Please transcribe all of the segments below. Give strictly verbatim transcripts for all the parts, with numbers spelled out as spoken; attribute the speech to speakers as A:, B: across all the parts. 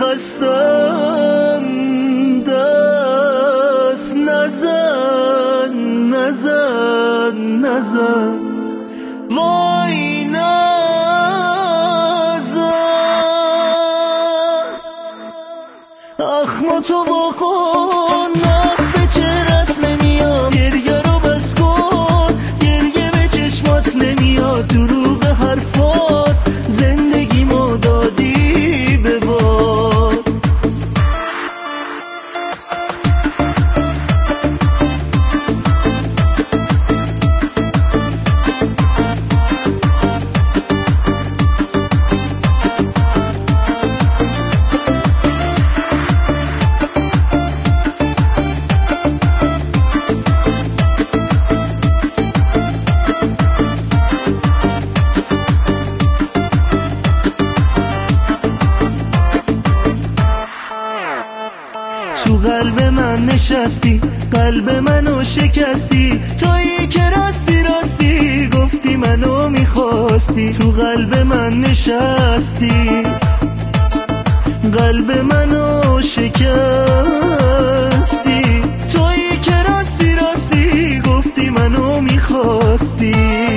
A: خستم دست نزن نزن نزن وای نزن اخم تو بکن نخ به چهرت نمیاد گریه رو بس کن گریه به چشمات نمیاد دروغ حرفات زندگی ما دادی به باد تو قلب من نشستی قلب منو شکستی تویی که راستی راستی گفتی منو میخواستی تو قلب من نشستی قلب منو شکستی تویی که راستی راستی گفتی منو میخواستی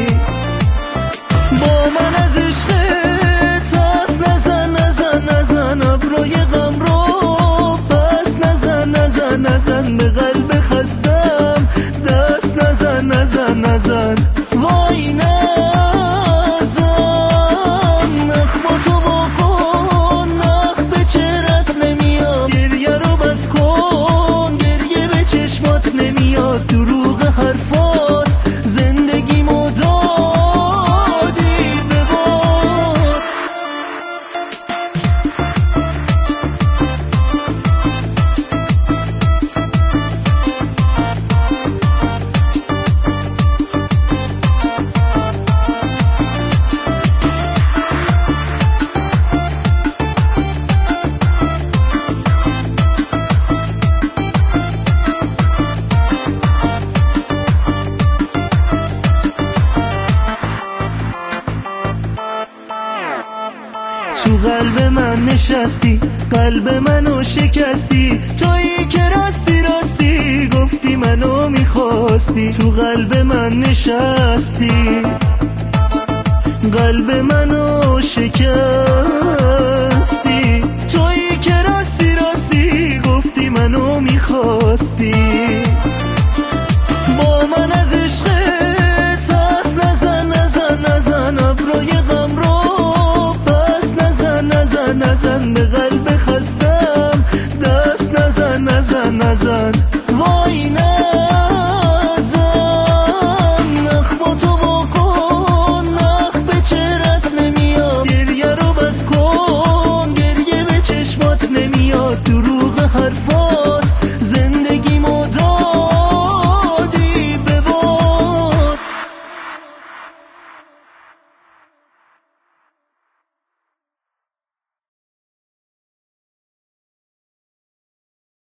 A: با من از عشقت حرف نزن نزن نزن ابروی غم رو نزن به قلب خستم دست نزن نزن نزن وای نزن نخم تو بکن نخ به چهرت نمیاد گریه رو بس کن گریه به چشمات نمیاد دروغ حرفات زندگی مو دادی به باد تو قلب من نشستی قلب منو شکستی تویی که راستی راستی گفتی منو میخواستی تو قلب من نشستی قلب منو شکستی تویی که راستی راستی گفتی منو میخواستی